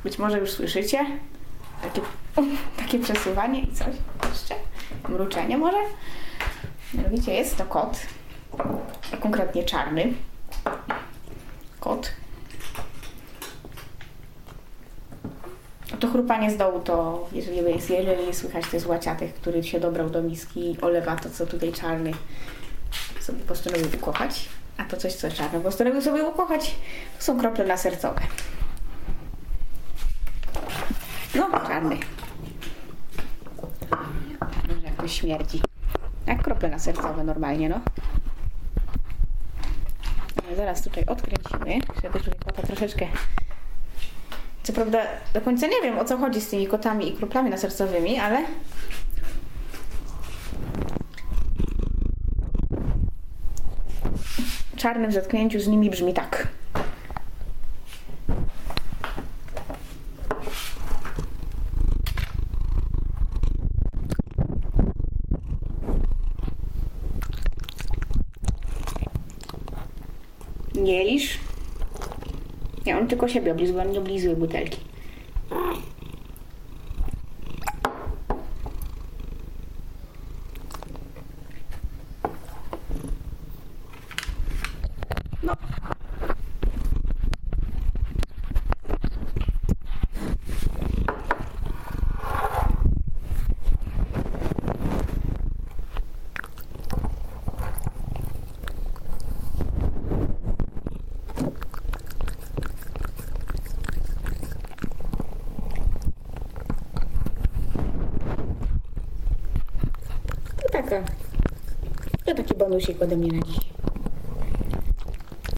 Być może już słyszycie takie przesuwanie i coś jeszcze. Mruczenie może. Mianowicie jest to kot, a konkretnie czarny kot. A to chrupanie z dołu to, jeżeli nie słychać, to jest łaciatek, który się dobrał do miski i olewa to, co tutaj czarny sobie postanowił ukochać. A to coś, co czarny postanowił sobie ukochać, to są krople lasercowe. No, czarny. Może jak to śmierdzi. Jak krople lasercowe normalnie, no. Ale zaraz tutaj odkręcimy, żeby tutaj kota troszeczkę... Co prawda do końca nie wiem, o co chodzi z tymi kotami i kroplami lasercowymi, ale... Czarny w zetknięciu z nimi brzmi tak. Nie lisz? Nie, on tylko siebie oblizuje, on nie oblizuje butelki. No. To taki bonusik ode mnie na dziś.